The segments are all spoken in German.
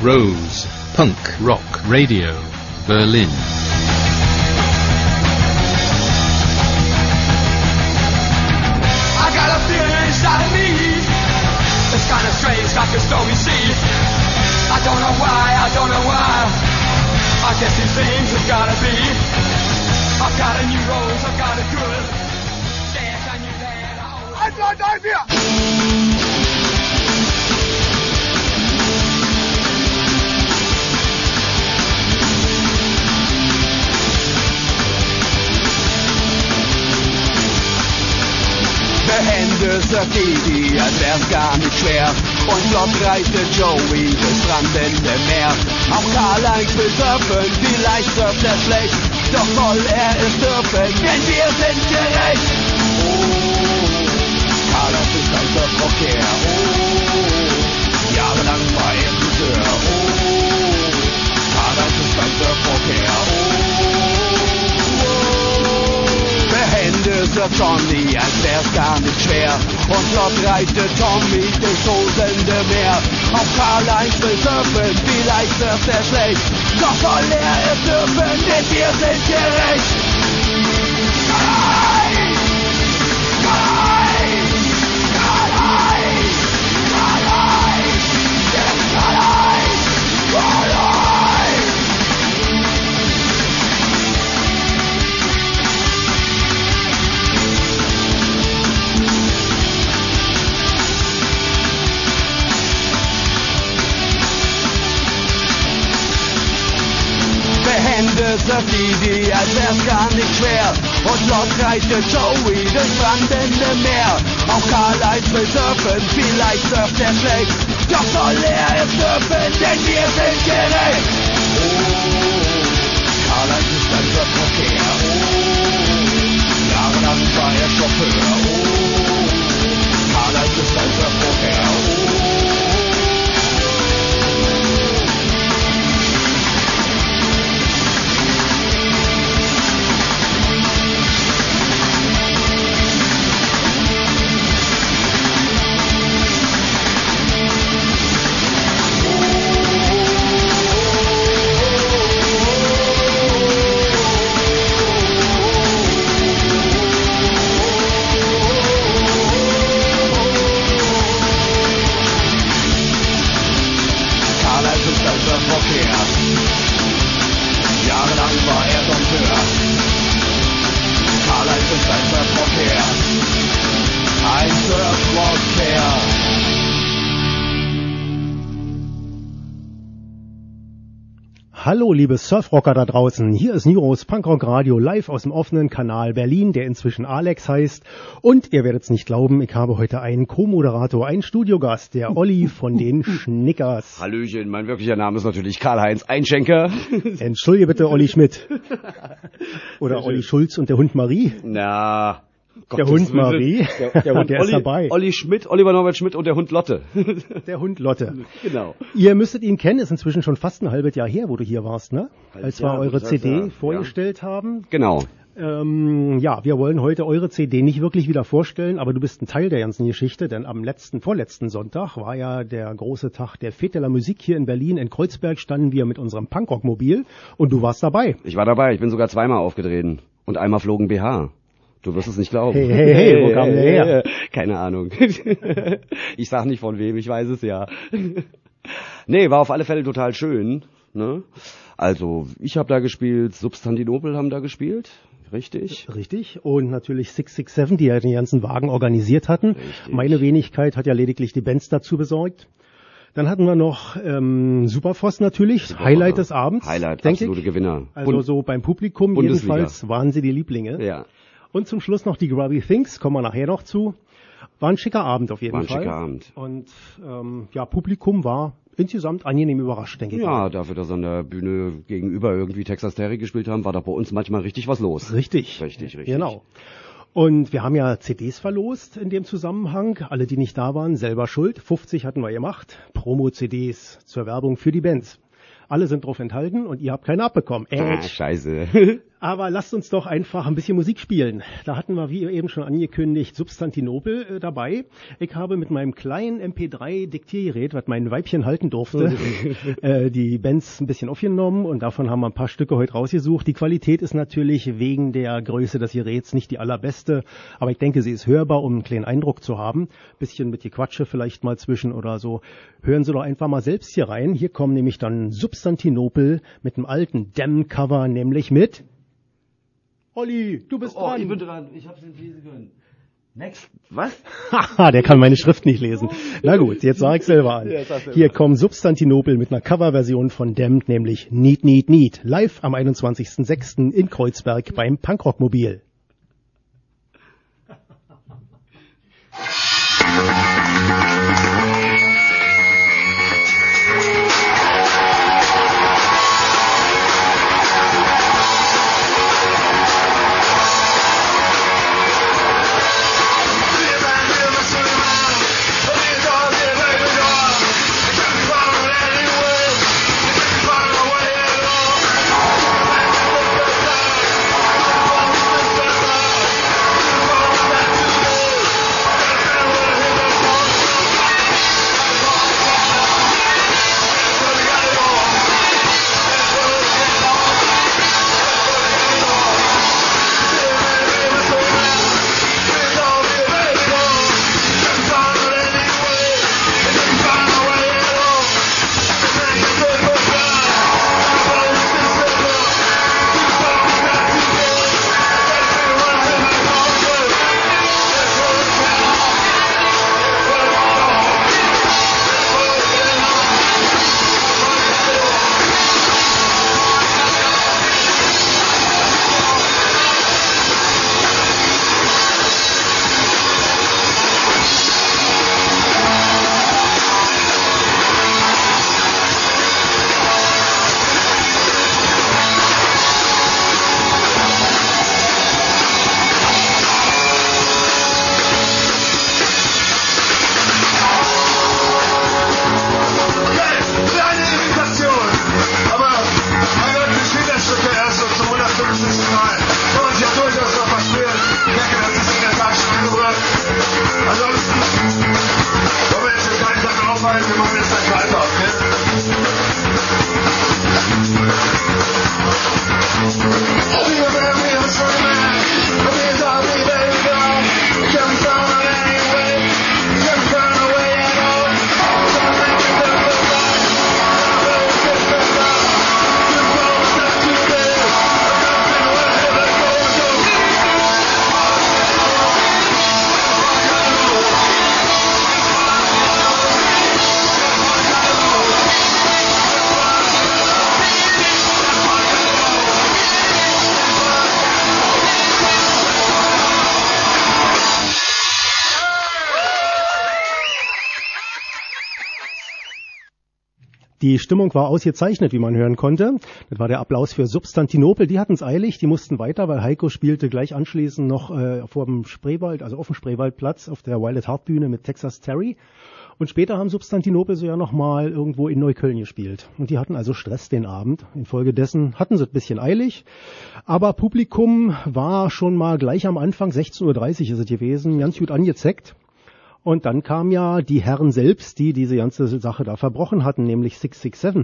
Rose, Punk, Rock, Radio, Berlin. I got a feeling inside of me. It's kind of strange, like a stormy sea. I don't know why. I guess these things have gotta be. I've got a new rose, I've got a good. Yes, I knew that. I'm here. Hände sagt Didi, als wär's gar nicht schwer. Und flott reichte Joey durchs brandende Meer. Auch Karl-Heinz will surfen, vielleicht surft er schlecht. Doch soll er es dürfen, denn wir sind gerecht. Oh, Karl-Heinz ist ein Surfrocker. Oh, jahrelang war er Friseur. Oh, Karl-Heinz ist ein Surfrocker. Hände surft Johnny, als wär's gar nicht schwer. Und flott reichte Tommy durchs tosende Meer. Auch Karl-Heinz will surfen, vielleicht surft er schlecht. Doch soll er es dürfen, denn wir sind gerecht. Karl-Heinz! Karl-Heinz! Karl-Heinz! Karl-Heinz! Karl-Heinz! Karl-Heinz! Hände surft Didi, als wär's gar nicht schwer. Und flott reichte Joey durchs brandende Meer. Auch Karl-Heinz will surfen, vielleicht surft er schlecht. Doch soll er es dürfen, denn wir sind gerecht. Oh, Karl-Heinz ist ein Surfrocker. Oh, jahrelang war er Chauffeur. Oh, Karl-Heinz ist ein Surfrocker. Oh, jahrelang war er Dompteur. Karl-Heinz ist ein Surfrocker. Ein Surfrocker. Hallo liebe Surfrocker da draußen, hier ist Niros Punkrock Radio live aus dem offenen Kanal Berlin, der inzwischen Alex heißt. Und ihr werdet es nicht glauben, ich habe heute einen Co-Moderator, einen Studiogast, der Olli von den Schnickers. Hallöchen, mein wirklicher Name ist natürlich Karl-Heinz Einschenker. Entschuldige bitte Olli Schmidt. Oder Olli Schulz und der Hund Marie. Na... Der Hund Marie, der Hund der Olli, ist dabei. Olli Schmidt, Oliver Norbert Schmidt und der Hund Lotte. Der Hund Lotte. Genau. Ihr müsstet ihn kennen, ist inzwischen schon fast ein halbes Jahr her, wo du hier warst, ne? Als wir eure CD vorgestellt haben. Genau. Ja, wir wollen heute eure CD nicht wirklich wieder vorstellen, aber du bist ein Teil der ganzen Geschichte, denn am vorletzten Sonntag war ja der große Tag der Fête de la Musique hier in Berlin. In Kreuzberg standen wir mit unserem Punkrock-Mobil und du warst dabei. Ich war dabei, ich bin sogar zweimal aufgetreten und einmal flog ein BH. Du wirst es nicht glauben. Hey, wo kam der her? Keine Ahnung. Ich sag nicht von wem, ich weiß es ja. Nee, war auf alle Fälle total schön. Ne? Also, ich habe da gespielt, Substantinopel haben da gespielt. Richtig. Richtig. Und natürlich 667, die ja den ganzen Wagen organisiert hatten. Richtig. Meine Wenigkeit hat ja lediglich die Bands dazu besorgt. Dann hatten wir noch Superfoss natürlich, Superfoss. Highlight des Abends. Highlight, absolute Gewinner. Also so beim Publikum Bundesliga. Jedenfalls waren sie die Lieblinge. Ja. Und zum Schluss noch die Grubby Things, kommen wir nachher noch zu. War ein schicker Abend auf jeden Fall. War ein schicker Abend. Und ja, Publikum war insgesamt angenehm überrascht, denke ich. Ja, dafür, dass an der Bühne gegenüber irgendwie Texas Terry gespielt haben, war da bei uns manchmal richtig was los. Richtig. Genau. Und wir haben ja CDs verlost in dem Zusammenhang. Alle, die nicht da waren, selber schuld. 50 hatten wir gemacht. Promo-CDs zur Werbung für die Bands. Alle sind drauf enthalten und ihr habt keine abbekommen. Scheiße. Aber lasst uns doch einfach ein bisschen Musik spielen. Da hatten wir, wie eben schon angekündigt, Substantinopel dabei. Ich habe mit meinem kleinen MP3-Diktiergerät, was mein Weibchen halten durfte, die Bands ein bisschen aufgenommen und davon haben wir ein paar Stücke heute rausgesucht. Die Qualität ist natürlich wegen der Größe des Geräts nicht die allerbeste, aber ich denke, sie ist hörbar, um einen kleinen Eindruck zu haben. Bisschen mit Gequatsche vielleicht mal zwischen oder so. Hören Sie doch einfach mal selbst hier rein. Hier kommen nämlich dann Substantinopel mit einem alten Damn-Cover, nämlich mit Olli, du bist dran. Ich bin dran. Ich hab's nicht lesen können. Next. Was? Haha, der kann meine Schrift nicht lesen. Na gut, jetzt sag ich selber an. Hier kommen Substantinopel mit einer Coverversion von Damned, nämlich Need, Need, Need. Live am 21.06. in Kreuzberg beim Punkrockmobil. Die Stimmung war ausgezeichnet, wie man hören konnte. Das war der Applaus für Substantinopel. Die hatten es eilig, die mussten weiter, weil Heiko spielte gleich anschließend noch vor dem Spreewald, also auf dem Spreewaldplatz auf der Wild at Heart Bühne mit Texas Terry. Und später haben Substantinopel so ja nochmal irgendwo in Neukölln gespielt. Und die hatten also Stress den Abend. Infolgedessen hatten sie ein bisschen eilig. Aber Publikum war schon mal gleich am Anfang, 16:30 Uhr ist es gewesen, ganz gut angezeckt. Und dann kamen ja die Herren selbst, die diese ganze Sache da verbrochen hatten, nämlich 667.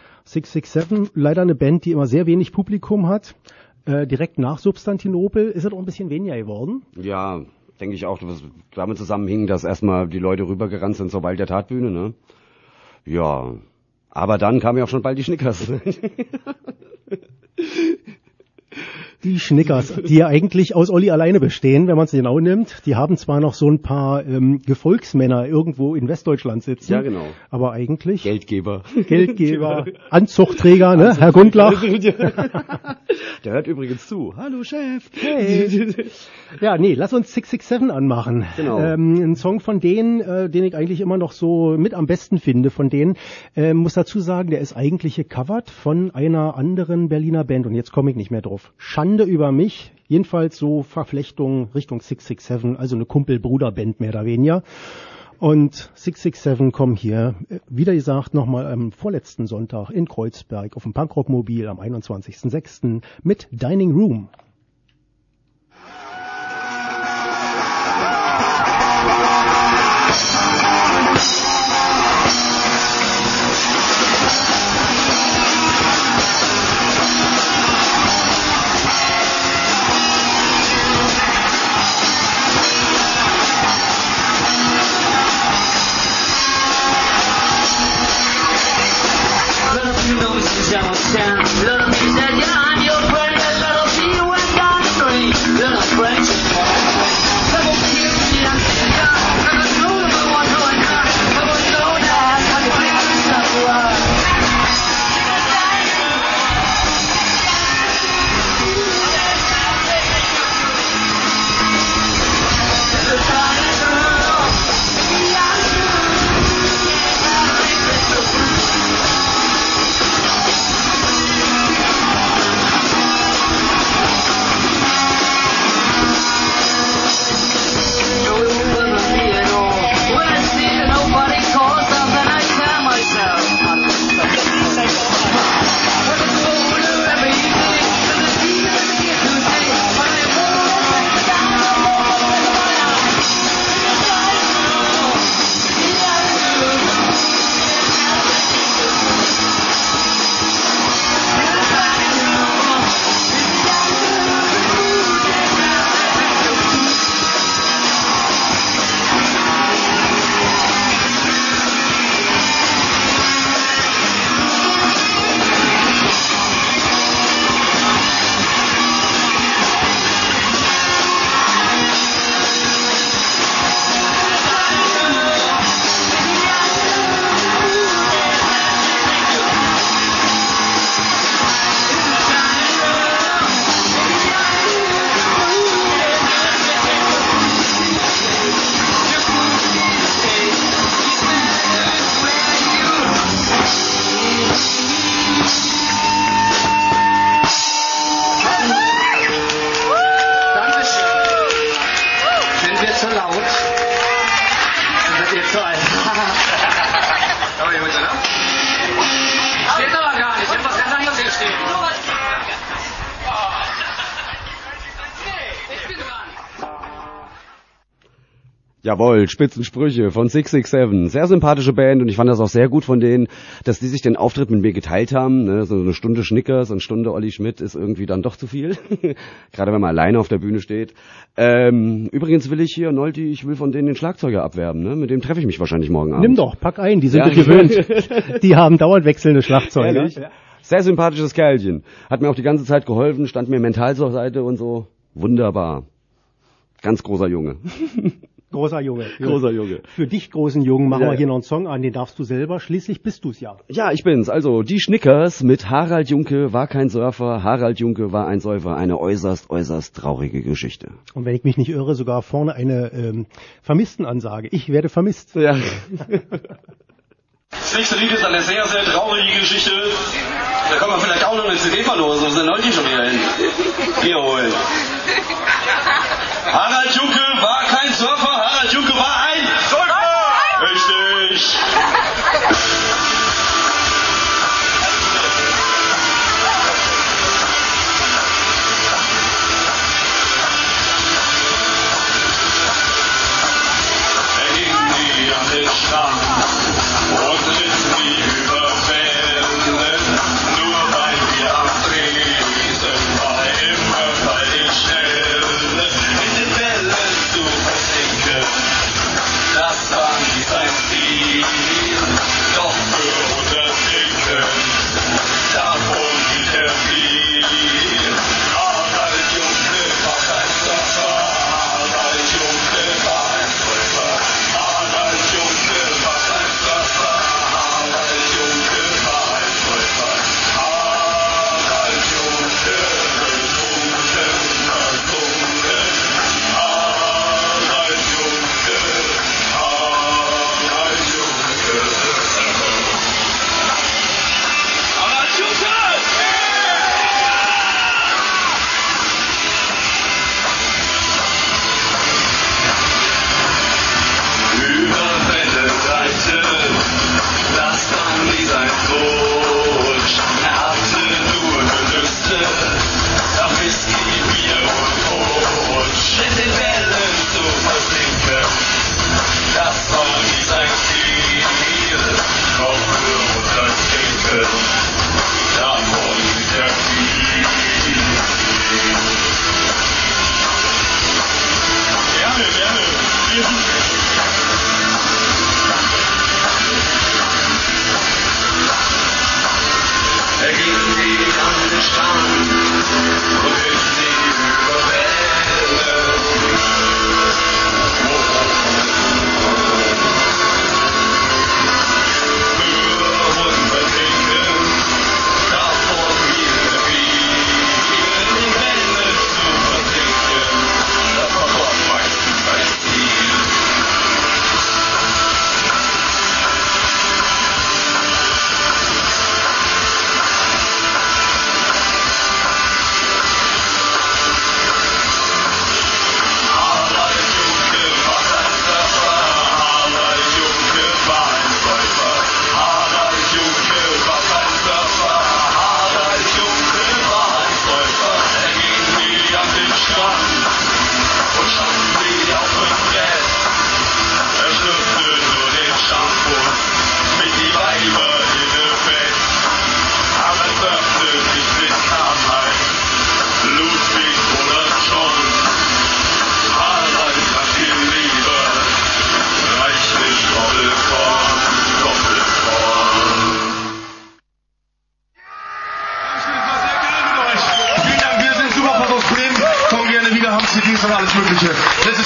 667, leider eine Band, die immer sehr wenig Publikum hat. Direkt nach Substantinopel ist es auch ein bisschen weniger geworden. Ja, denke ich auch, dass damit zusammenhing, dass erstmal die Leute rübergerannt sind zur Wild at Heart Bühne, ne? Ja, aber dann kamen ja auch schon bald die Schnickers. Die Schnickers, die ja eigentlich aus Olli alleine bestehen, wenn man es genau nimmt. Die haben zwar noch so ein paar Gefolgsmänner irgendwo in Westdeutschland sitzen. Ja, genau. Aber eigentlich... Geldgeber, Anzuchtträger, ne? Herr Gundlach. Der hört übrigens zu. Hallo, Chef. Hey. Ja, nee, lass uns 667 anmachen. Genau. Ein Song von denen, den ich eigentlich immer noch so mit am besten finde von denen. Muss dazu sagen, der ist eigentlich gecovert von einer anderen Berliner Band. Und jetzt komme ich nicht mehr drauf. Schande über mich. Jedenfalls so Verflechtung Richtung 667, also eine Kumpel-Bruder-Band mehr oder weniger. Und 667 kommen hier, wieder gesagt, nochmal am vorletzten Sonntag in Kreuzberg auf dem Punkrock-Mobil am 21.06. mit Dining Room. Jawohl, Spitzensprüche von 667. Sehr sympathische Band und ich fand das auch sehr gut von denen, dass die sich den Auftritt mit mir geteilt haben. Ne? So eine Stunde Schnickers, eine Stunde Olli Schmidt ist irgendwie dann doch zu viel. Gerade wenn man alleine auf der Bühne steht. Übrigens will ich hier, Nolti, ich will von denen den Schlagzeuger abwerben. Ne? Mit dem treffe ich mich wahrscheinlich morgen Abend. Nimm doch, pack ein, die sind ja gewöhnt. Die haben dauernd wechselnde Schlagzeuger. Ja. Sehr sympathisches Kerlchen. Hat mir auch die ganze Zeit geholfen, stand mir mental zur Seite und so. Wunderbar. Ganz großer Junge. Großer Junge. Großer Junge. Für dich, großen Jungen, machen wir hier noch einen Song an, den darfst du selber. Schließlich bist du's ja. Ja, ich bin's. Also, die Schnickers mit Harald Junke war kein Surfer, Harald Junke war ein Säufer. Eine äußerst, äußerst traurige Geschichte. Und wenn ich mich nicht irre, sogar vorne eine Vermisstenansage. Ich werde vermisst. Ja. Das nächste Lied ist eine sehr, sehr traurige Geschichte. Da kann man vielleicht auch noch eine CD verlosen. Wo sind heute schon wieder hin? Hier holen. Harald Junke war kein Surfer, Harald Junke war ein Säufer! Richtig! Er ging nie an den Strand und riss nie über Wellen, nur weil wir am Tresen war immer, weil ich schnell in den Wellen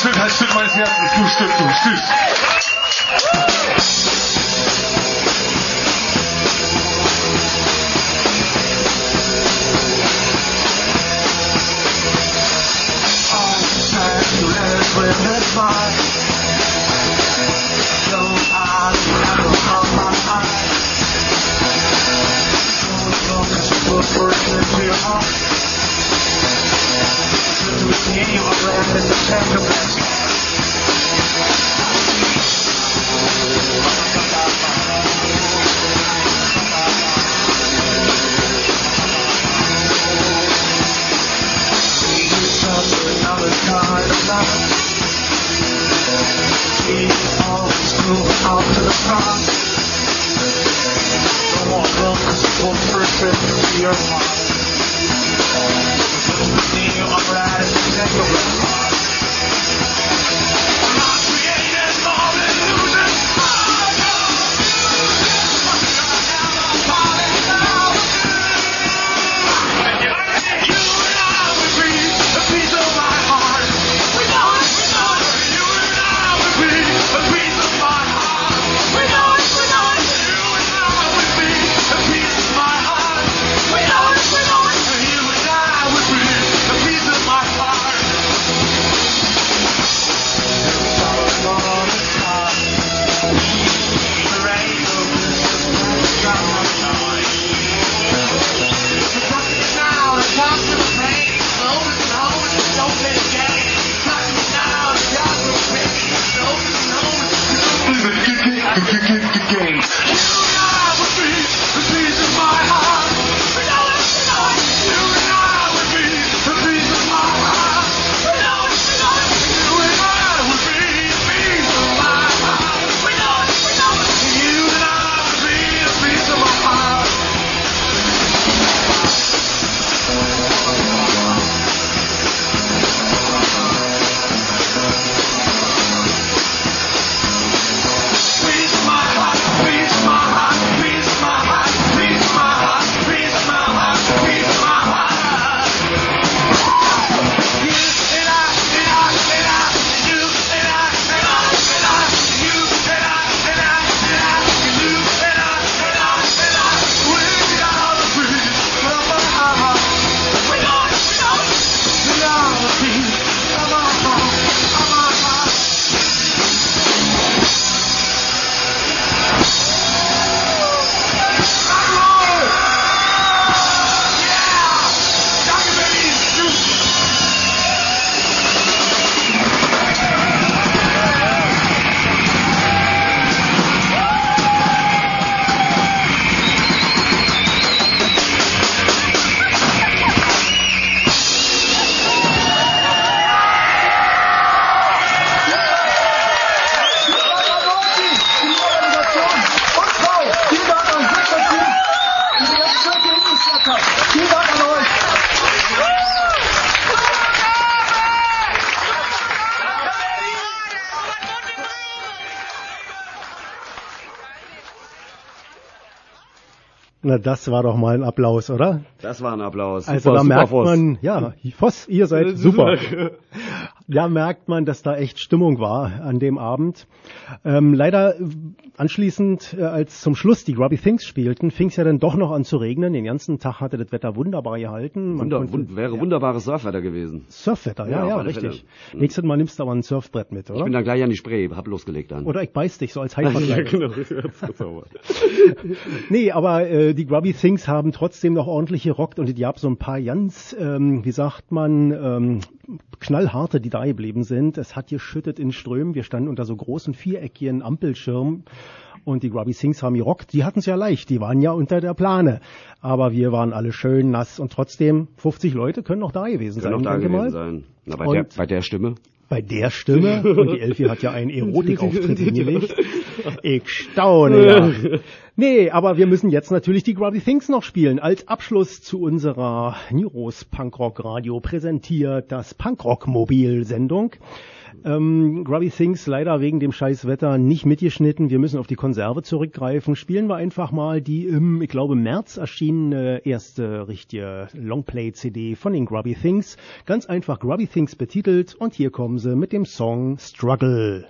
Stück meines Herzens, du Stück, du Tschüss. Na, das war doch mal ein Applaus, oder? Das war ein Applaus. Also super, da merkt Voss. man, ja, Voss, ihr seid super. Da merkt man, dass da echt Stimmung war an dem Abend. Leider anschließend, als zum Schluss die Grubby Things spielten, fing es ja dann doch noch an zu regnen. Den ganzen Tag hatte das Wetter wunderbar gehalten. Wäre wunderbares Surfwetter gewesen. Surfwetter, ja, richtig. Nächstes Mal nimmst du aber ein Surfbrett mit, oder? Ich bin dann gleich an die Spree, hab losgelegt dann. Oder ich beiß dich so als Heilvergleich. Ja, genau. Nee, aber die Grubby Things haben trotzdem noch ordentlich gerockt und die haben so ein paar ganz, wie sagt man, knallharte, die da geblieben sind. Es hat geschüttet in Strömen. Wir standen unter so großen viereckigen Ampelschirmen und die Grubby Things haben gerockt. Die hatten es ja leicht, die waren ja unter der Plane. Aber wir waren alle schön nass und trotzdem 50 Leute können noch da gewesen sein. Können noch da gewesen sein. Na, bei der Stimme. Bei der Stimme, und die Elfi hat ja einen Erotikauftritt hingelegt. Ich staune, ja. Nee, aber wir müssen jetzt natürlich die Grubby Things noch spielen. Als Abschluss zu unserer Niros Punkrock Radio präsentiert das Punkrock-Mobil-Sendung. Grubby Things leider wegen dem scheiß Wetter nicht mitgeschnitten. Wir müssen auf die Konserve zurückgreifen. Spielen wir einfach mal die im, ich glaube, März erschienene erste richtige Longplay-CD von den Grubby Things. Ganz einfach Grubby Things betitelt und hier kommen sie mit dem Song Struggle.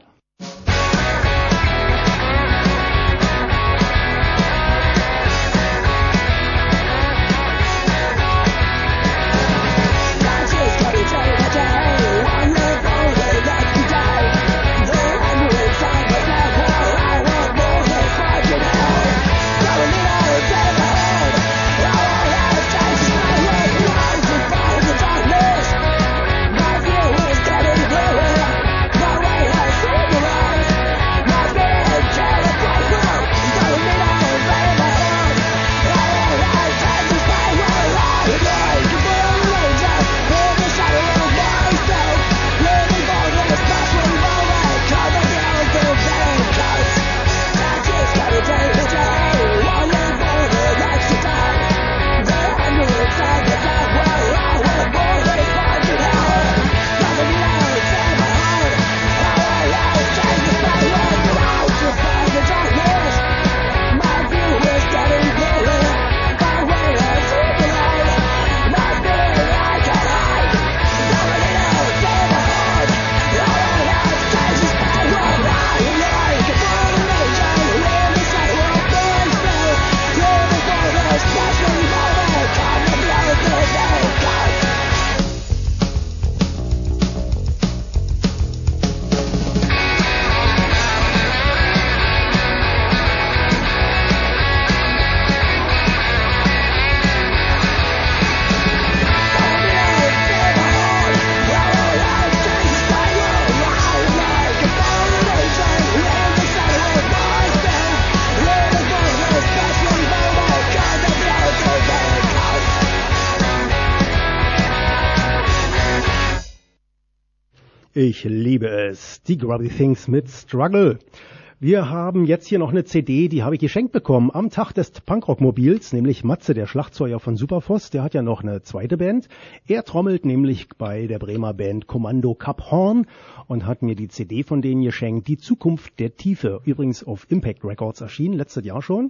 Ich liebe es. Die Grubby Things mit Struggle. Wir haben jetzt hier noch eine CD, die habe ich geschenkt bekommen am Tag des Punkrock-Mobils, nämlich Matze, der Schlagzeuger von Superfoss. Der hat ja noch eine zweite Band. Er trommelt nämlich bei der Bremer Band Kommando Kap Horn und hat mir die CD von denen geschenkt, Die Zukunft der Tiefe. Übrigens auf Impact Records erschienen, letztes Jahr schon.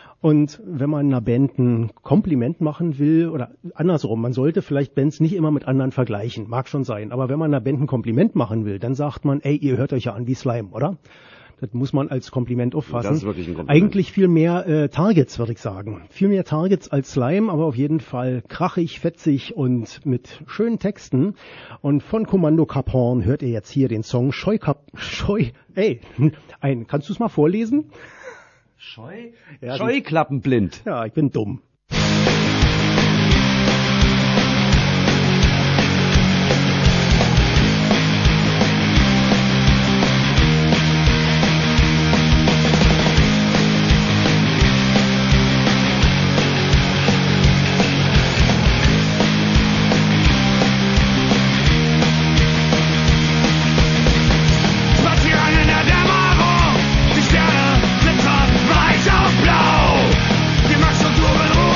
Und wenn man einer Band ein Kompliment machen will, oder andersrum, man sollte vielleicht Bands nicht immer mit anderen vergleichen, mag schon sein, aber wenn man einer Band ein Kompliment machen will, dann sagt man, ey, ihr hört euch ja an wie Slime, oder? Das muss man als Kompliment auffassen. Das ist wirklich ein Kompliment. Eigentlich viel mehr Targets, würde ich sagen. Viel mehr Targets als Slime, aber auf jeden Fall krachig, fetzig und mit schönen Texten. Und von Kommando Kap Horn hört ihr jetzt hier den Song kannst du es mal vorlesen? Ja, Scheuklappenblind. Ja, ich bin dumm. Die Sterne glitzern weiß auf blau. Die Macht und Turben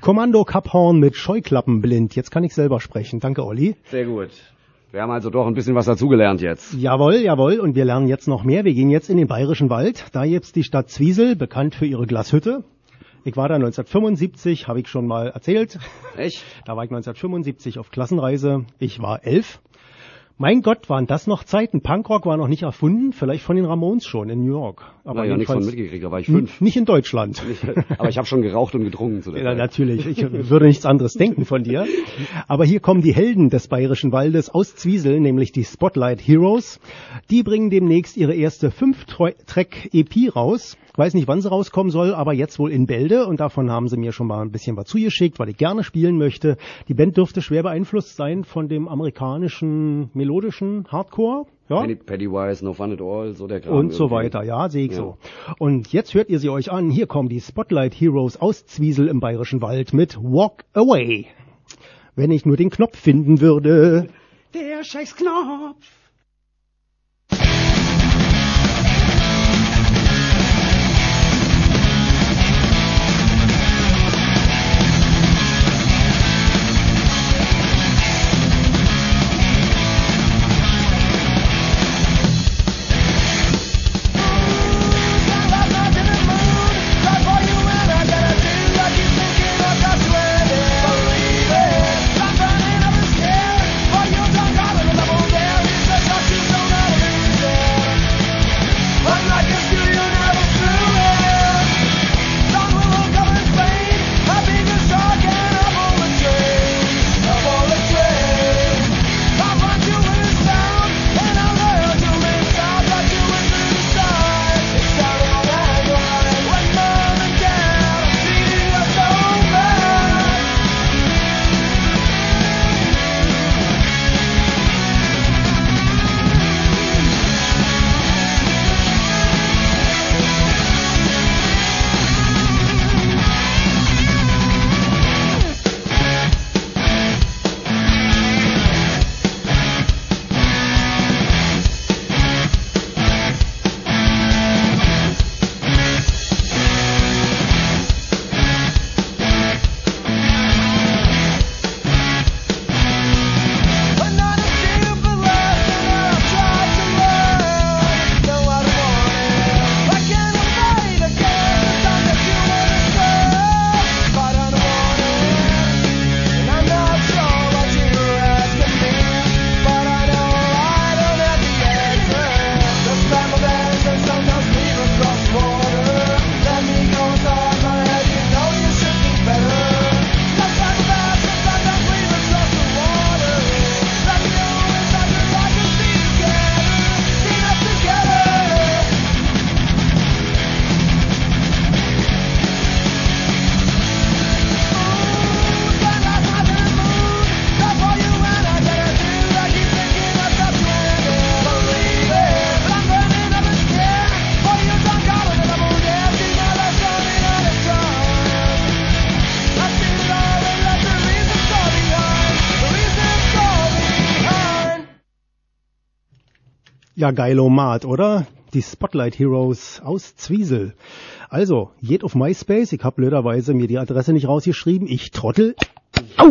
Kommando Kaphorn mit Scheuklappen blind. Jetzt kann ich selber sprechen. Danke, Olli. Sehr gut. Wir haben also doch ein bisschen was dazugelernt jetzt. Jawohl, jawohl. Und wir lernen jetzt noch mehr. Wir gehen jetzt in den Bayerischen Wald. Da gibt's die Stadt Zwiesel, bekannt für ihre Glashütte. Ich war da 1975, habe ich schon mal erzählt. Echt? Da war ich 1975 auf Klassenreise. Ich war 11. Mein Gott, waren das noch Zeiten. Punkrock war noch nicht erfunden, vielleicht von den Ramones schon in New York. Aber ja, nichts von mitgekriegt, da war ich 5. Nicht in Deutschland. Aber ich habe schon geraucht und getrunken zu der Ja, Zeit. natürlich, ich würde nichts anderes denken von dir. Aber hier kommen die Helden des Bayerischen Waldes aus Zwiesel, nämlich die Spotlight Heroes. Die bringen demnächst ihre erste 5-Track-EP raus. Ich weiß nicht, wann sie rauskommen soll, aber jetzt wohl in Bälde. Und davon haben sie mir schon mal ein bisschen was zugeschickt, weil ich gerne spielen möchte. Die Band dürfte schwer beeinflusst sein von dem amerikanischen melodischen Hardcore. Ja? Pennywise, No Fun at All, so der Kram. Und so weiter, ja, sehe ich so. Und jetzt hört ihr sie euch an. Hier kommen die Spotlight Heroes aus Zwiesel im Bayerischen Wald mit Walk Away. Wenn ich nur den Knopf finden würde. Der Scheißknopf. Ja, geilomat, oder? Die Spotlight Heroes aus Zwiesel. Also, geht auf MySpace. Ich habe blöderweise mir die Adresse nicht rausgeschrieben. Ich Trottel. Au!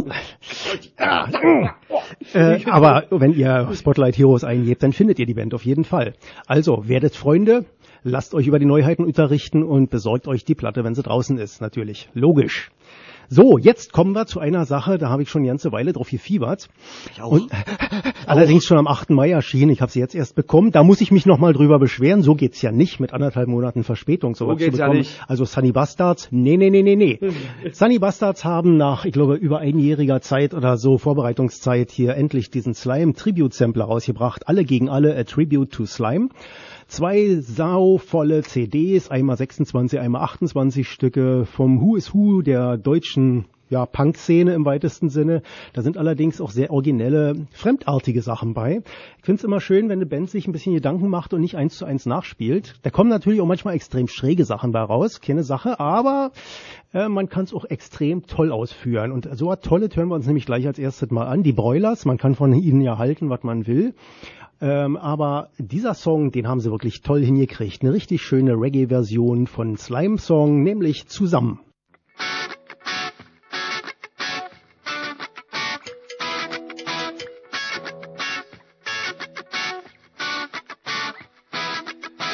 Aber wenn ihr Spotlight Heroes eingebt, dann findet ihr die Band auf jeden Fall. Also, werdet Freunde, lasst euch über die Neuheiten unterrichten und besorgt euch die Platte, wenn sie draußen ist, natürlich. Logisch. So, jetzt kommen wir zu einer Sache, da habe ich schon eine ganze Weile drauf gefiebert. Ich auch. Und allerdings schon am 8. Mai erschienen, ich habe sie jetzt erst bekommen. Da muss ich mich nochmal drüber beschweren, so geht's ja nicht, mit 1,5 Monaten Verspätung sowas So geht's zu bekommen. ja nicht. Also Sunny Bastards, nee. Sunny Bastards haben nach, ich glaube, über einjähriger Zeit oder so, Vorbereitungszeit, hier endlich diesen Slime-Tribute-Sampler rausgebracht. Alle gegen alle, a Tribute to Slime. 2 sauvolle CDs, einmal 26, einmal 28 Stücke vom Who is Who der deutschen Punk-Szene im weitesten Sinne. Da sind allerdings auch sehr originelle, fremdartige Sachen bei. Ich finde es immer schön, wenn eine Band sich ein bisschen Gedanken macht und nicht 1:1 nachspielt. Da kommen natürlich auch manchmal extrem schräge Sachen bei raus, keine Sache, aber man kann es auch extrem toll ausführen. Und so was Tolles hören wir uns nämlich gleich als erstes mal an. Die Broilers, man kann von ihnen ja halten, was man will. Aber dieser Song, den haben sie wirklich toll hingekriegt. Eine richtig schöne Reggae-Version von Slime-Song, nämlich Zusammen.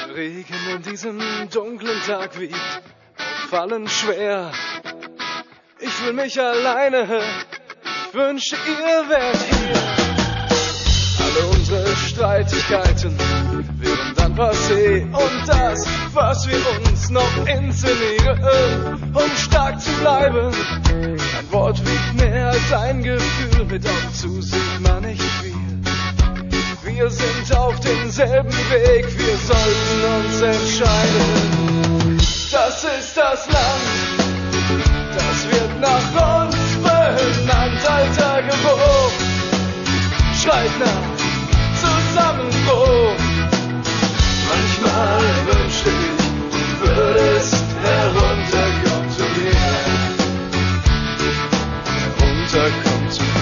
Regen an diesem dunklen Tag wiegt Fallen schwer. Ich fühl mich alleine, ich wünsche ihr wärt hier. Alle unsere Streitigkeiten wären dann passé. Und das, was wir uns noch inszenieren, um stark zu bleiben. Ein Wort wiegt mehr als ein Gefühl, mit Augen zu sieht man nicht viel. Wir sind auf demselben Weg, wir sollten uns entscheiden. Das ist das Land, das wird nach uns benannt. Alter Gebot schreit nach Zusammenbruch. Manchmal wünschte ich, du würdest herunterkommen zu mir. Herunterkommen zu mir.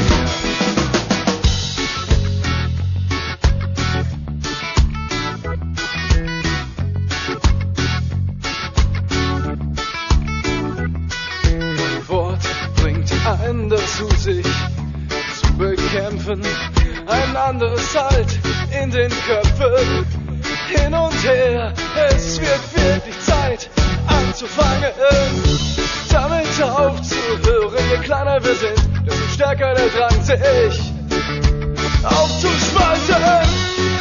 Ein dazu, sich zu bekämpfen, ein anderes Halt in den Köpfen, hin und her, es wird wirklich Zeit anzufangen, damit aufzuhören. Je kleiner wir sind, desto stärker der Drang, sich aufzuspalten.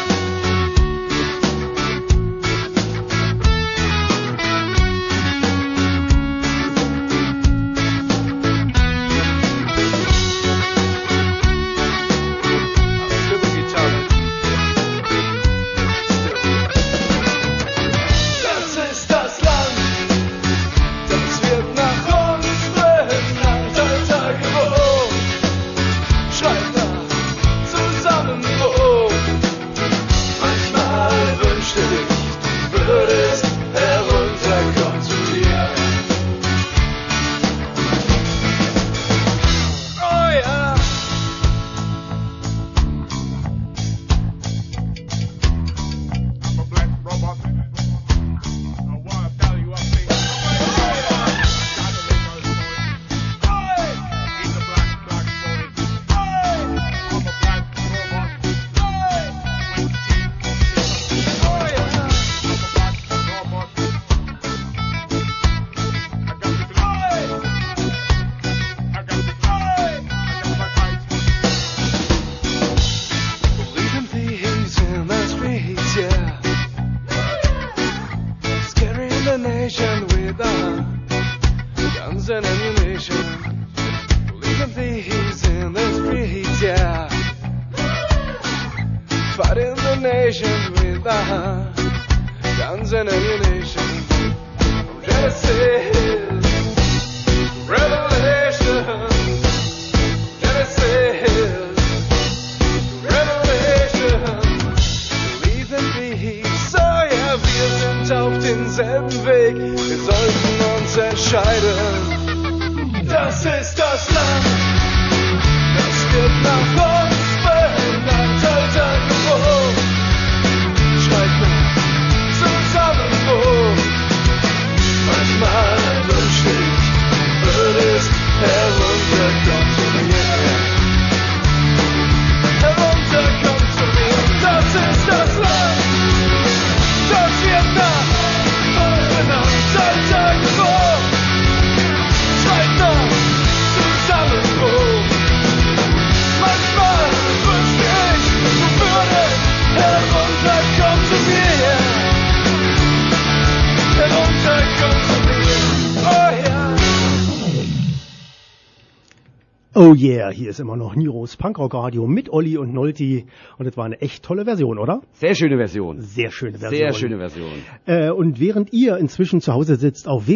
Oh yeah, hier ist immer noch Niros Punkrock Radio mit Olli und Nolti und das war eine echt tolle Version, oder? Sehr schöne Version. Sehr schöne Version. Sehr schöne Version. Und während ihr inzwischen zu Hause sitzt, auf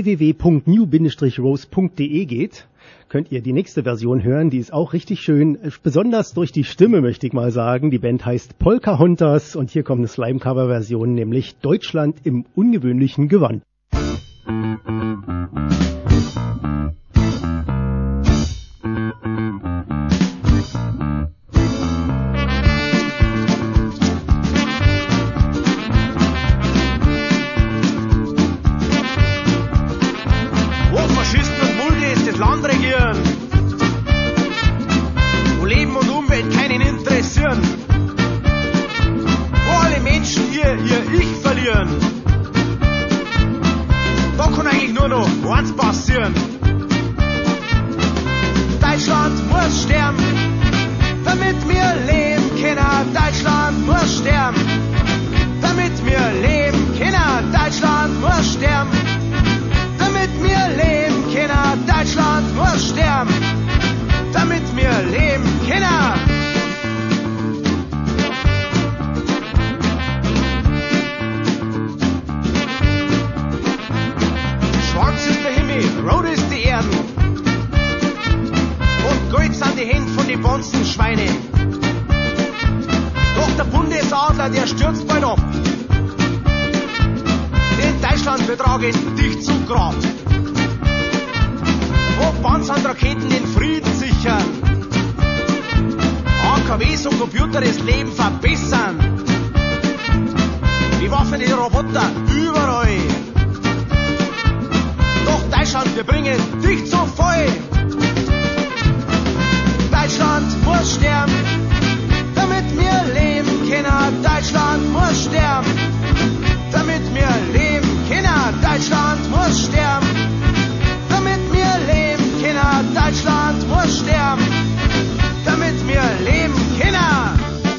www.new-rose.de geht, könnt ihr die nächste Version hören, die ist auch richtig schön, besonders durch die Stimme möchte ich mal sagen. Die Band heißt Polka-Hunters und hier kommt eine Slime-Cover-Version, nämlich Deutschland im ungewöhnlichen Gewand. Land regieren, wo Leben und Umwelt keinen interessieren, wo alle Menschen ihr Ich verlieren. großen Schweine. Doch der Bundesadler, der stürzt bald ab. In Deutschland betragen dicht zu Grab. Wo Panzerraketen den Frieden sichern. AKWs und Computer das Leben verbessern. Die Waffen, die Roboter überall. Doch Deutschland, wir bringen dich zu voll. Deutschland muss sterben, damit wir leben können. Deutschland muss sterben, damit wir leben können. Deutschland muss sterben, damit wir leben können. Deutschland muss sterben, damit wir leben können.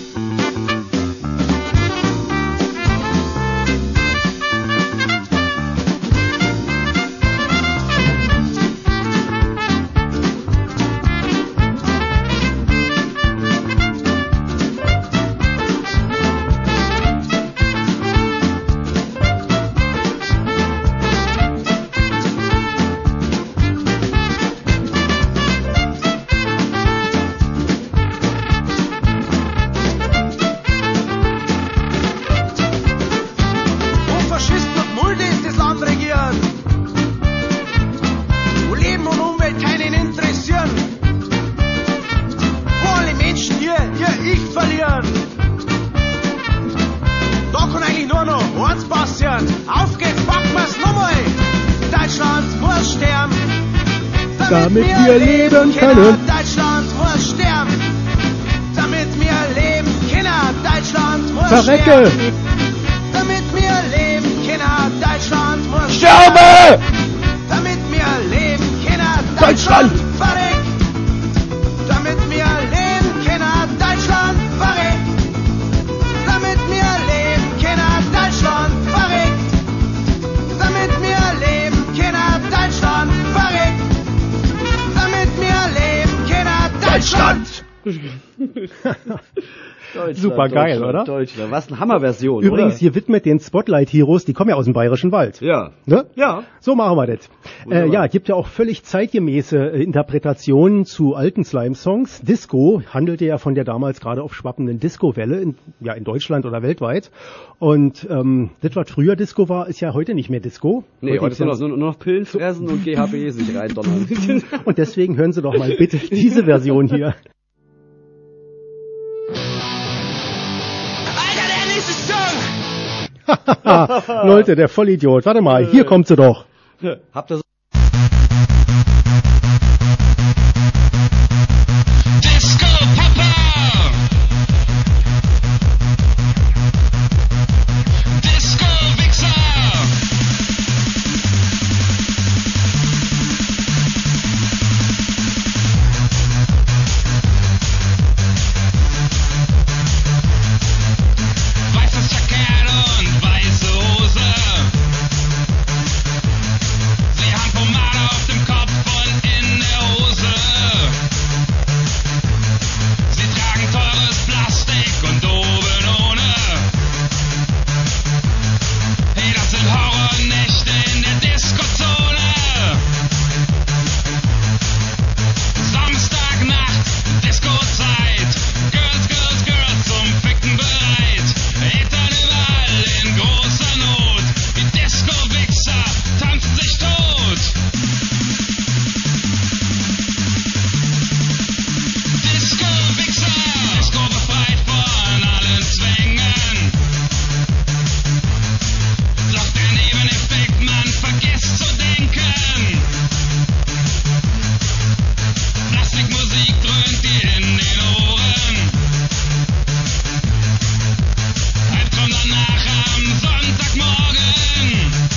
Damit wir leben können. Deutschland muss sterben, damit wir leben können. Deutschland muss Verrecke! sterben, damit wir leben können. Deutschland muss Sterbe! damit wir leben können. Deutschland! Verreck! Damit wir leben können. Deutschland verreckt! Damit wir leben können. Deutschland verreckt! Damit wir leben können. Deutschland verreckt! Deutschland! Super geil, oder? Deutschland. Was eine Hammerversion, Übrigens, oder? hier widmet den Spotlight Heroes, die kommen ja aus dem Bayerischen Wald. Ja. Ne? Ja. So machen wir das. Ja, gibt ja auch völlig zeitgemäße Interpretationen zu alten Slime-Songs. Disco handelte ja von der damals gerade aufschwappenden Disco-Welle in Deutschland oder weltweit. Und das, was früher Disco war, ist ja heute nicht mehr Disco. Nee, heute ist nur noch Pillen fressen und GHB sich reindonnern. Und deswegen hören Sie doch mal bitte diese Version hier. Leute, der Vollidiot. Warte mal, hier kommt sie doch. Habt ihr so Disco Papa! Disco Wichser! Weißes Jackett und weiße Hose. Sie haben Pomade auf dem Kopf und in der Hose. Sie tragen teures Plastik und oben ohne. Hey, das sind Horrornächte in der Diskozone. Samstagnacht, Disco-Zeit. Girls, Girls, Girls zum Ficken bereit. Eltern überall in großer Not. Die Disco-Wichser tanzen sich tot. Disco-Wichser, Disco befreit von allen Zwängen. Doch der Nebeneffekt, man vergisst zu denken. Plastikmusik dröhnt dir in den Ohren. Albtraum danach am Sonntagmorgen.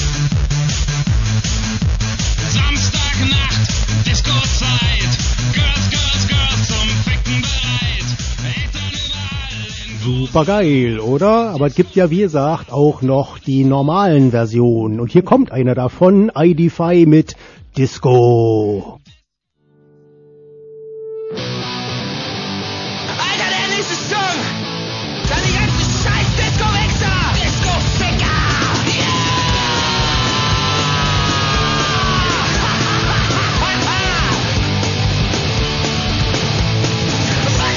Samstagnacht, Disco-Zeit. Girls, Girls, Girls zum Ficken bereit. Eltern überall in Super geil, oder? Aber es gibt ja, wie gesagt, auch noch die normalen Versionen. Und hier kommt einer davon, ID5 mit Disco. Alter, der nächste Song! Dann die ganzen scheiß Disco-Wichser! Disco-Ficker! Yeah!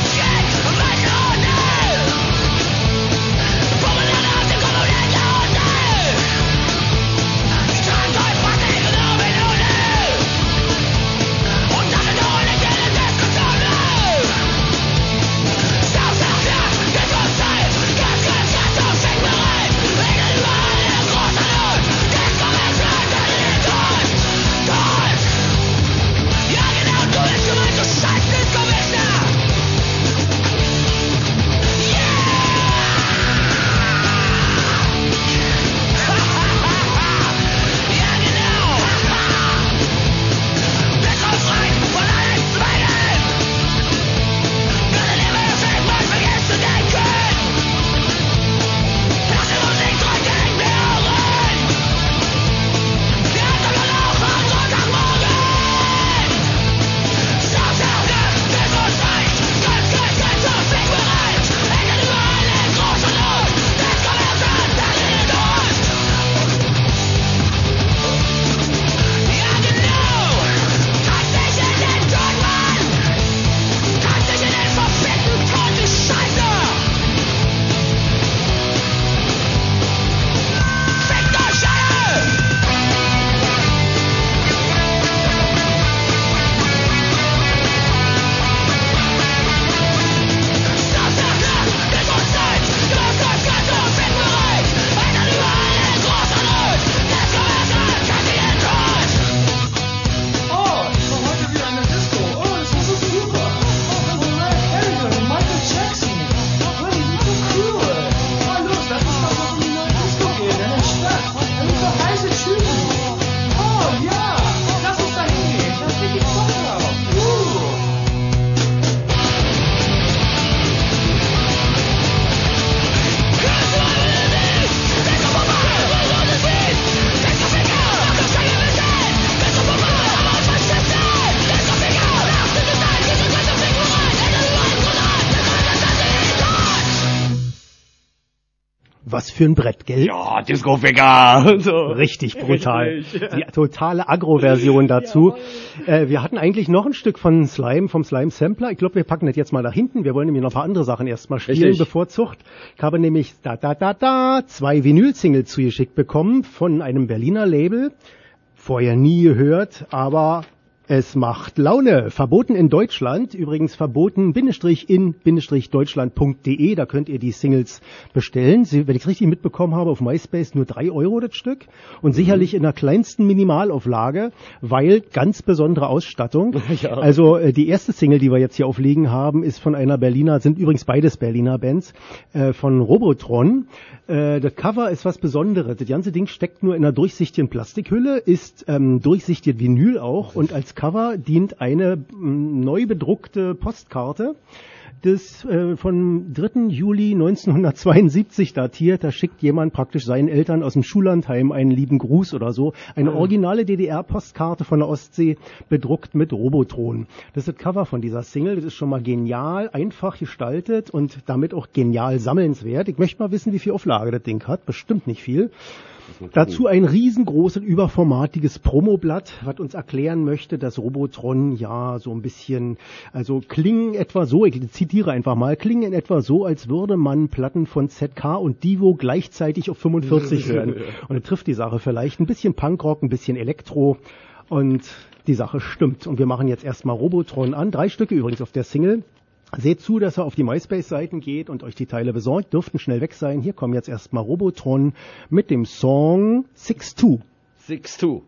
Was für ein Brett, gell? Ja, Disco-Ficker. So. Richtig brutal. Richtig. Die totale Agro-Version dazu. Wir hatten eigentlich noch ein Stück von Slime, vom Slime-Sampler. Ich glaube, wir packen das jetzt mal nach hinten. Wir wollen nämlich noch ein paar andere Sachen erstmal spielen, Richtig. bevorzugt. Ich habe nämlich 2 Vinyl-Singles zugeschickt bekommen von einem Berliner Label. Vorher nie gehört, aber es macht Laune. Verboten in Deutschland. Übrigens verboten _in_deutschland.de. Da könnt ihr die Singles bestellen. Wenn ich es richtig mitbekommen habe, auf MySpace nur 3 € das Stück. Und sicherlich in der kleinsten Minimalauflage, weil ganz besondere Ausstattung. Ja. Also die erste Single, die wir jetzt hier auflegen haben, ist von einer Berliner, sind übrigens beides Berliner Bands, von Robotron. Das Cover ist was Besonderes. Das ganze Ding steckt nur in einer durchsichtigen Plastikhülle, ist durchsichtig Vinyl auch und als Cover dient eine neu bedruckte Postkarte. Das von 3. Juli 1972 datiert. Da schickt jemand praktisch seinen Eltern aus dem Schullandheim einen lieben Gruß oder so. Eine originale DDR-Postkarte von der Ostsee, bedruckt mit Robotron. Das ist das Cover von dieser Single. Das ist schon mal genial, einfach gestaltet und damit auch genial sammelnswert. Ich möchte mal wissen, wie viel Auflage das Ding hat. Bestimmt nicht viel. Dazu ein riesengroßes, überformatiges Promoblatt, was uns erklären möchte, dass Robotron ja so ein bisschen, also klingen etwa so, ich zitiere einfach mal, klingen in etwa so, als würde man Platten von ZK und Divo gleichzeitig auf 45 hören. Und das trifft die Sache vielleicht. Ein bisschen Punkrock, ein bisschen Elektro und die Sache stimmt. Und wir machen jetzt erstmal Robotron an. 3 Stücke übrigens auf der Single. Seht zu, dass ihr auf die MySpace-Seiten geht und euch die Teile besorgt. Dürften schnell weg sein. Hier kommen jetzt erstmal Robotron mit dem Song 6-2. 6-2.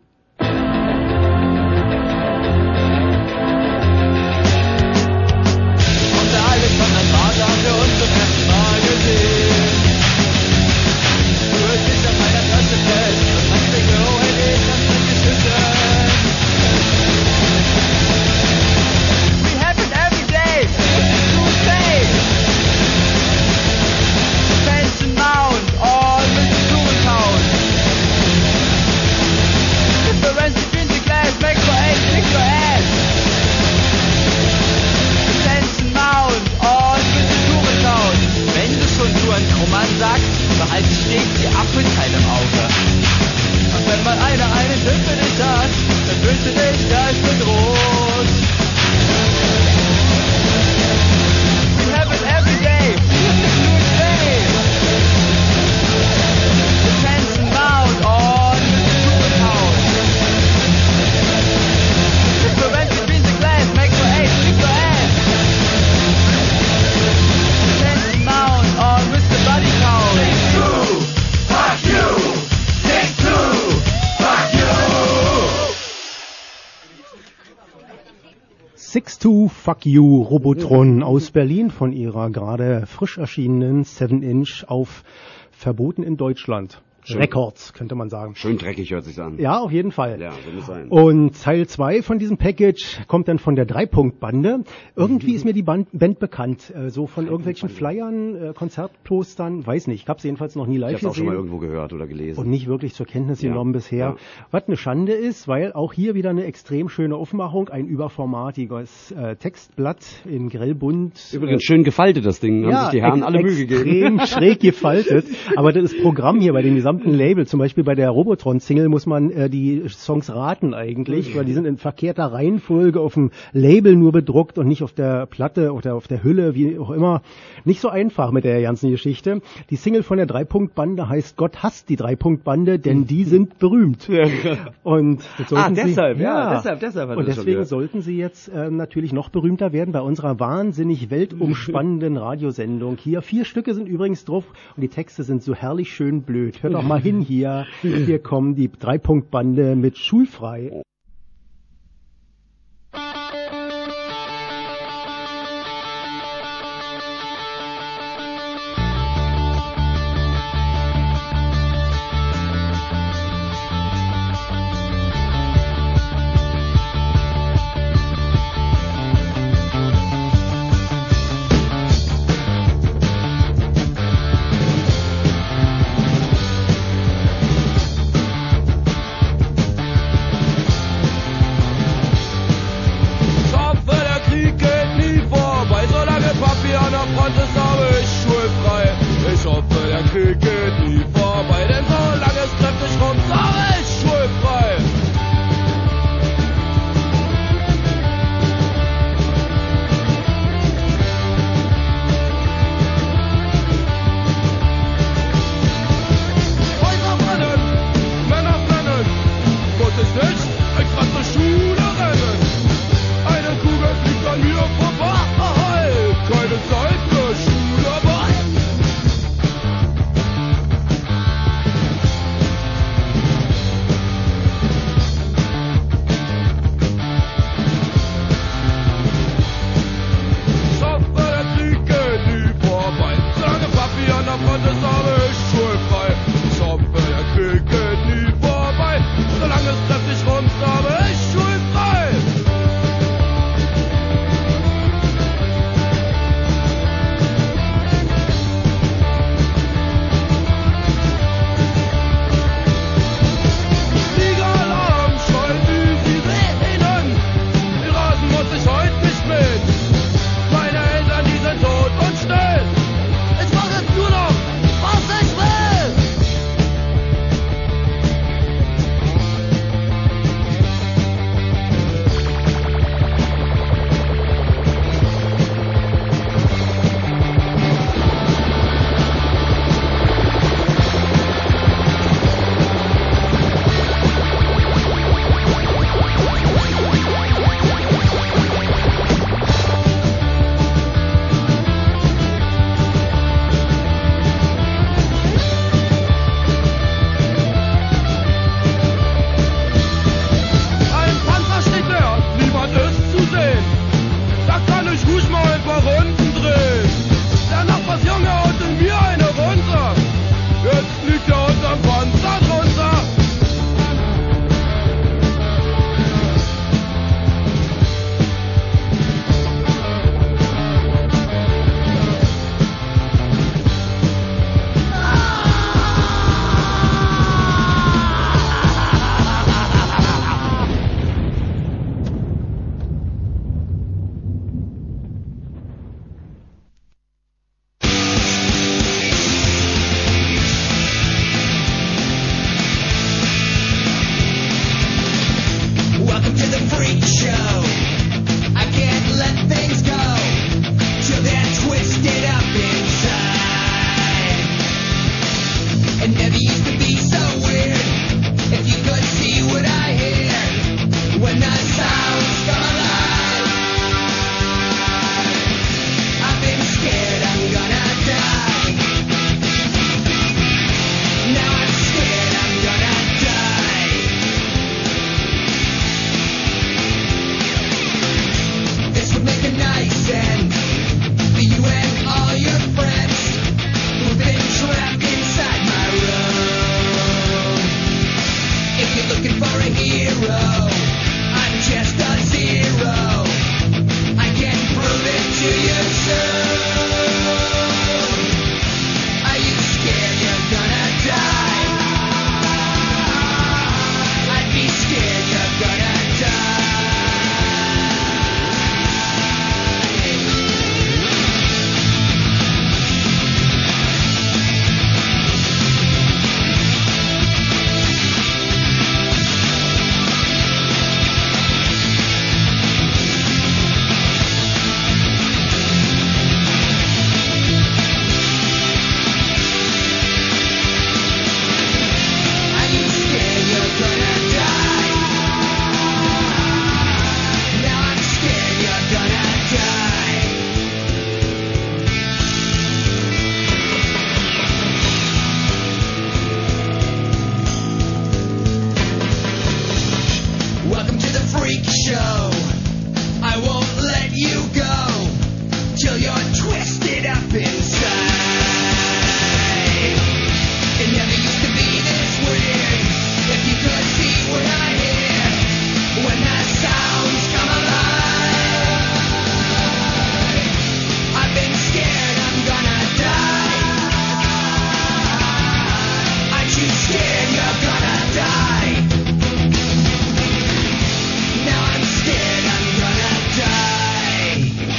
Fuck You, Robotron aus Berlin von ihrer gerade frisch erschienenen 7-Inch auf Verboten in Deutschland. Records, könnte man sagen. Schön dreckig hört sich's an. Ja, auf jeden Fall. Ja, so muss sein. Und Teil 2 von diesem Package kommt dann von der 3-Punkt-Bande. Irgendwie ist mir die Band bekannt. So von irgendwelchen Flyern, Konzertpostern, weiß nicht. Ich habe sie jedenfalls noch nie live gesehen. Ich habe auch schon mal irgendwo gehört oder gelesen. Und nicht wirklich zur Kenntnis genommen bisher. Ja. Was eine Schande ist, weil auch hier wieder eine extrem schöne Aufmachung, ein überformatiges Textblatt in grellbunt. Übrigens schön gefaltet das Ding, haben sich die Herren alle Mühe gegeben. Extrem schräg gefaltet. Aber das Programm hier bei dem gesamten Label, zum Beispiel bei der Robotron-Single muss man die Songs raten eigentlich, weil die sind in verkehrter Reihenfolge auf dem Label nur bedruckt und nicht auf der Platte oder auf der Hülle, wie auch immer. Nicht so einfach mit der ganzen Geschichte. Die Single von der 3-Punkt-Bande heißt Gott hasst die 3-Punkt-Bande, denn die sind berühmt. Und deshalb. Und deswegen sollten sie jetzt natürlich noch berühmter werden bei unserer wahnsinnig weltumspannenden Radiosendung hier. 4 Stücke sind übrigens drauf und die Texte sind so herrlich schön blöd. Hört doch mal hin hier. Hier kommen die 3-Punkt-Bande mit Schulfrei. twisted up inside. It never used to be so weird. If you could see what I hear when the sounds come alive. I've been scared I'm gonna die. Now I'm scared I'm gonna die. This would make a nice end for you and all your friends who've been trapped inside my room. If you're looking for a hero, I'm just a zero. I can prove it to you soon. Are you scared you're gonna die? I'd be scared you're gonna die. Are you scared you're gonna die? Now I'm scared you're gonna die. Welcome to the freak show. I won't let you go till you're twisted up inside. It never used to be this weird. If you could see what I hear when the sounds come alive. I've been scared I'm gonna die. Aren't you scared you're gonna die? Now I'm scared I'm gonna die.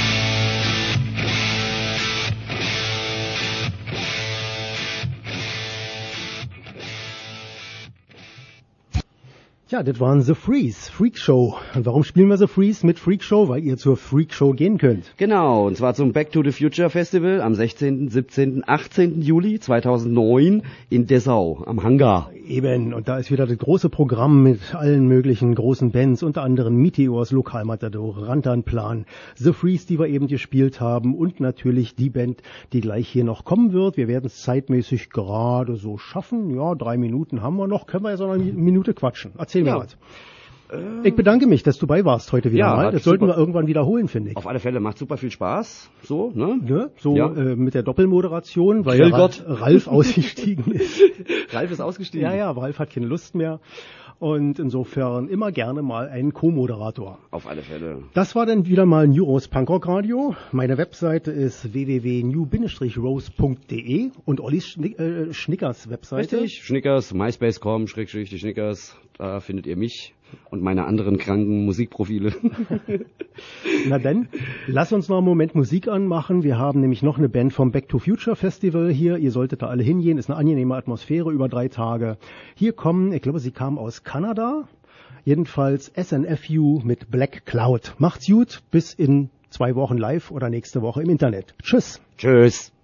Ja, das waren The Freeze, Freak Show. Und warum spielen wir The Freeze mit Freak Show? Weil ihr zur Freak Show gehen könnt. Genau, und zwar zum Back to the Future Festival am 16., 17., 18. Juli 2009 in Dessau am Hangar. Eben, und da ist wieder das große Programm mit allen möglichen großen Bands, unter anderem Meteors, Lokalmatador, Rantanplan, The Freeze, die wir eben gespielt haben und natürlich die Band, die gleich hier noch kommen wird. Wir werden es zeitmäßig gerade so schaffen. Ja, 3 Minuten haben wir noch, können wir ja so eine Minute quatschen. Erzähl mir was. Ich bedanke mich, dass du bei warst heute wieder mal. Das sollten wir irgendwann wiederholen, finde ich. Auf alle Fälle, macht super viel Spaß. So, ne? Ja, so Ja. Mit der Doppelmoderation, weil Grillgott. Ralf ausgestiegen ist. Ralf ist ausgestiegen. Ja, Ralf hat keine Lust mehr. Und insofern immer gerne mal einen Co-Moderator. Auf alle Fälle. Das war dann wieder mal New Rose Punkrock Radio. Meine Webseite ist www.new-rose.de und Ollis Schnickers Webseite. Richtig. Schnickers, myspace.com, /die Schnickers. Da findet ihr mich und meine anderen kranken Musikprofile. Na denn, lass uns noch einen Moment Musik anmachen. Wir haben nämlich noch eine Band vom Back to Future Festival hier. Ihr solltet da alle hingehen. Ist eine angenehme Atmosphäre über 3 Tage. Hier kommen, ich glaube, sie kamen aus Kanada. Jedenfalls SNFU mit Black Cloud. Macht's gut. Bis in 2 Wochen live oder nächste Woche im Internet. Tschüss. Tschüss.